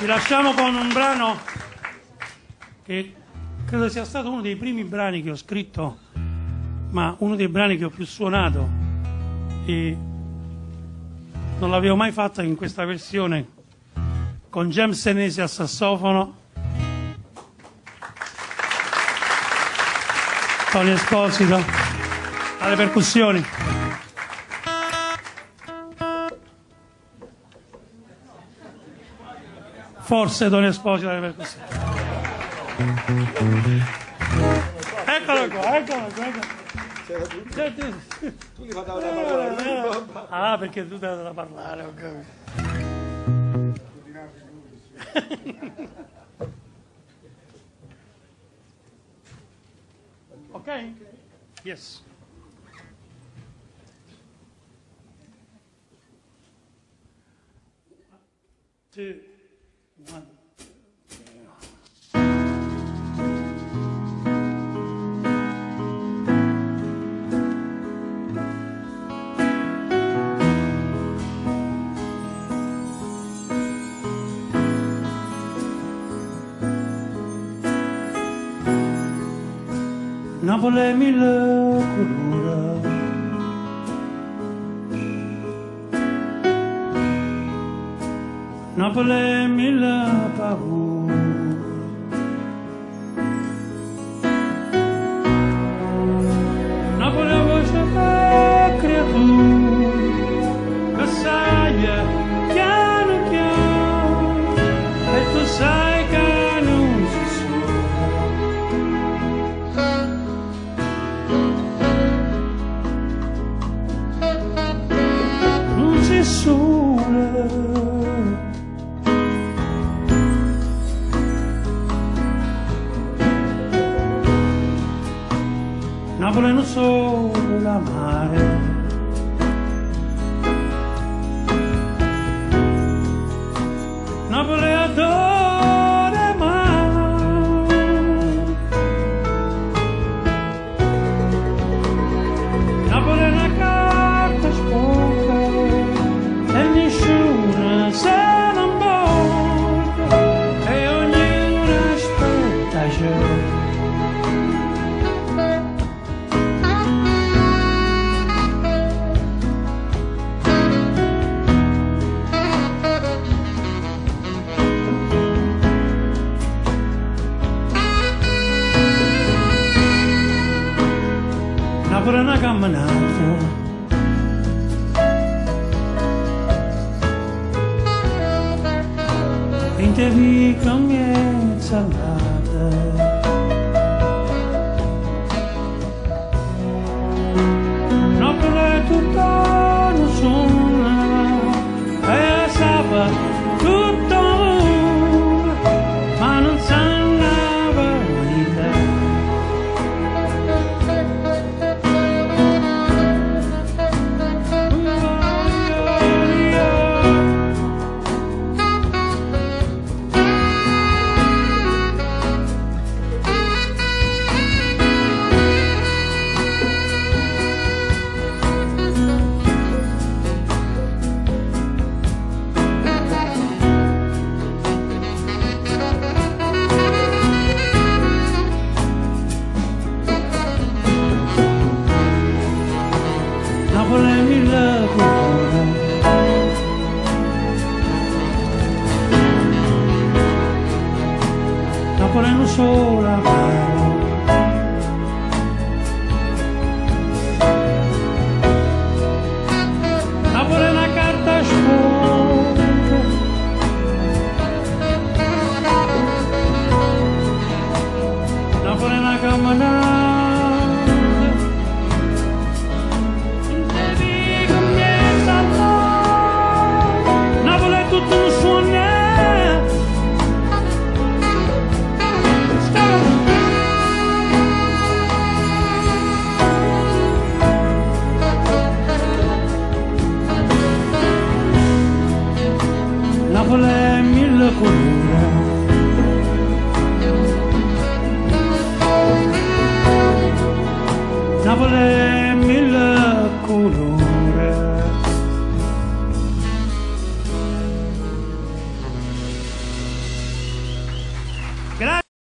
Vi lasciamo con un brano che credo sia stato uno dei primi brani che ho scritto, ma uno dei brani che ho più suonato, e non l'avevo mai fatta in questa versione, con James Senesi al sassofono, Tony Esposito alle percussioni. Forse Tony Esposito alle percussioni. Eccolo qua, eccolo qua. Tu gli fai da parlare. Ah, perché tu devi da parlare, ho capito. Ok? Yes. Two, one. Napoli mille colori, Napoli mille paure, Napoli a voce da creatura che sai piano piano e tu sai che non si sole, Napoli non solo la mare, Napoli adora mare, Napoli è una carta sporca e nessuno se non volta e ognuno aspetta già. Napoli è una camminata, in te vi comienza nada, Napoli è tutto non suona e sa tutto ma non sa la verità. Napoli mille colori, Napoli non solo amaro, Napoli è una carta sporca, Napoli è una camminata, tutto non suona, Napoli è mille colori, Napoli